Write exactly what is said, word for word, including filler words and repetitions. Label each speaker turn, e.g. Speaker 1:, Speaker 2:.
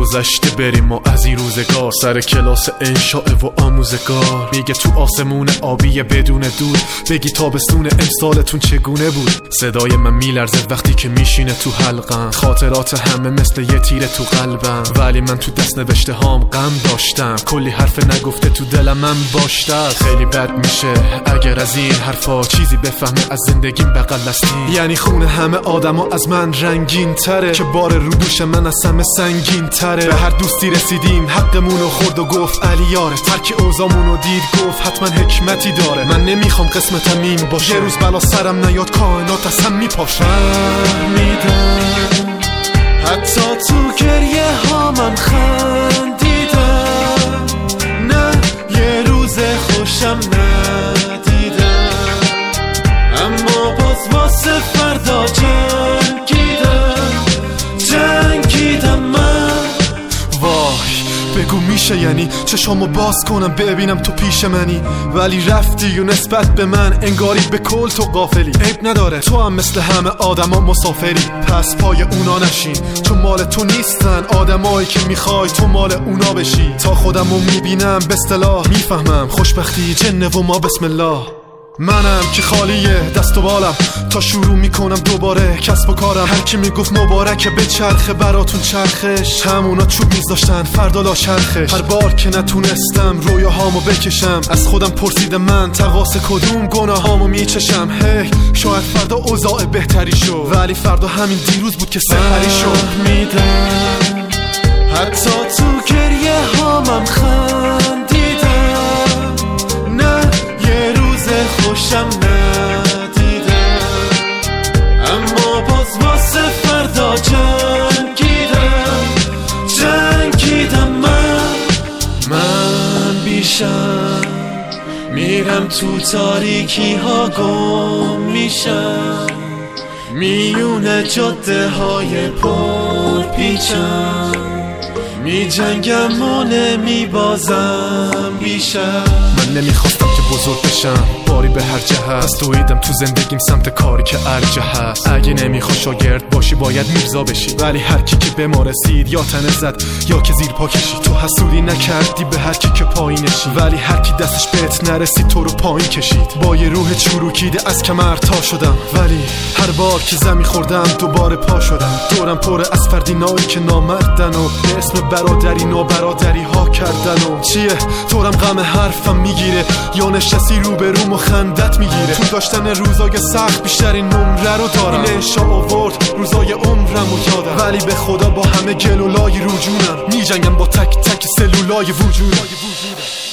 Speaker 1: گذشته بریم و از این روزگار. سر کلاس انشاء و آموزگار میگه تو آسمون آبی بدون دود بگی تابستون امسالتون چگونه بود. صدای من میلرزه وقتی که میشینه تو حلقم، خاطرات همه مثل یه تیره تو قلبم، ولی من تو دست نوشته هام غم داشتم. کلی حرف نگفته تو دلم من باشتم. خیلی بد میشه اگر از این حرفا چیزی بفهمه از زندگیم بغل دستی. یعنی خونه همه آدما از من رنگین تره که بار رو دوش من از همه سنگین تره. به هر دوستی رسیدیم حقمونو خورد و گفت علی یارت. هر کی اوضاعمونو دید گفت حتما حکمتی داره. من نمیخوام قسمتم این باشه یه روز بلا سرم نیاد کائنات از هم میپاشه. فهمیدم حتی تو گریه هامم خندیدم، نه یه روز خوشم ندیدم، اما باز واسه فردا جنگیدم جنگیدم من. وای بگو میشه یعنی چشامو باز کنم ببینم تو پیش منی، ولی رفتی و نسبت به من انگاری به کل تو غافلی. عیب نداره تو هم مثل همه آدما مسافری، پس پای اونا نشین چون مال تو نیستن آدمایی که میخوای تو مال اونا بشی. تا خودمو میبینم به اصطلاح میفهمم خوشبختی جنه و ما بسم الله. منم که خالیه دست و بالم تا شروع میکنم دوباره کسب و کارم. هر کی میگفت مبارکه به چرخه براتون چرخش، همونا چوب میذاشتن فردا لا چرخش. هر بار که نتونستم رویاهامو بکشم از خودم پرسیدم من تقاس کدوم گناهامو میچشم. هی شاید فردا اوضاع بهتری شد، ولی فردا همین دیروز بود که سحری شد. میدم حتی تو گریه هامم خندیدم، نه یه روز خوشم ندیدم، اما باز واسه فردا جنگیدم جنگیدم من. من بیشم میرم تو تاریکی ها گم میشم، میونه جاده های پر پیچم، می جنگم و نمی بازم بیشم. من نمیخواستم که بزرگ بشم باری به هر جهت، از دویدم تو زندگیم سمت کاری که ارجه هست. اگه نمیخوای شاگرد باشی باید میرزا بشی، ولی هر کی که به ما رسید یا تنه زد یا که زیر پا کشید. تو حسودی نکردی به هر کی که پایینشی، ولی هر کی دستش بهت نرسید تو رو پایین کشید. با یه روح چروکیده از کمر تا شدم، ولی هر بار که زمین خوردم دوباره پا شدم. دورم پر از فردینایی که نامردن و به اسم برادری نابرادری ها کردن. و چیه طورم غم حرفم میگیره یا نشستی رو به روم و خندت میگیره. تو داشتن روزای سخت بیشترین نمره رو دارم، این انشا آورد روزای عمرم و یادم، ولی به خدا با همه گلولای رو جونم میجنگم با تک تک سلولای وجودم.